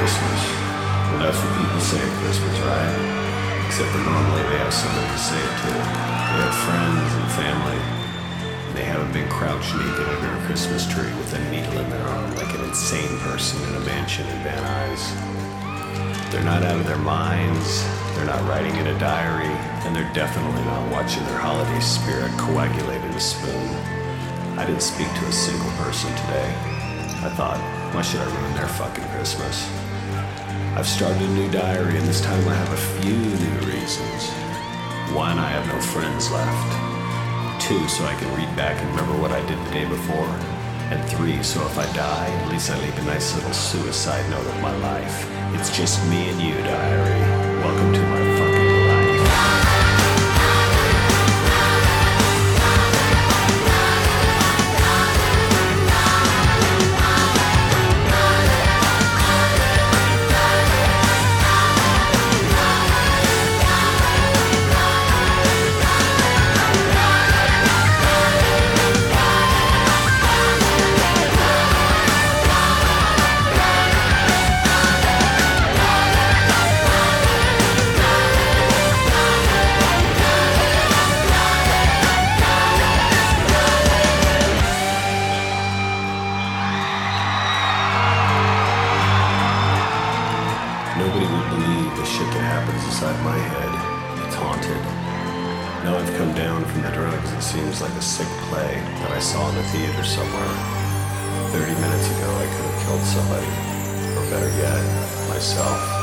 Christmas. Well, that's what people say at Christmas, right? Except for normally they have somebody to say it to. They have friends and family. And they haven't been crouched naked under a Christmas tree with a needle in their arm like an insane person in a mansion in Van Nuys. They're not out of their minds, they're not writing in a diary, and they're definitely not watching their holiday spirit coagulate in a spoon. I didn't speak to a single person today. I thought, why should I ruin their fucking Christmas? I've started a new diary, and this time I have a few new reasons. One, I have no friends left. Two, so I can read back and remember what I did the day before. And three, so if I die, at least I leave a nice little suicide note of my life. It's just me and you, diary. Welcome to my fucking life. Nobody would believe the shit that happens inside my head. It's haunted. Now I've come down from the drugs, it seems like a sick play that I saw in the theater somewhere. 30 minutes ago I could have killed somebody. Or better yet, myself.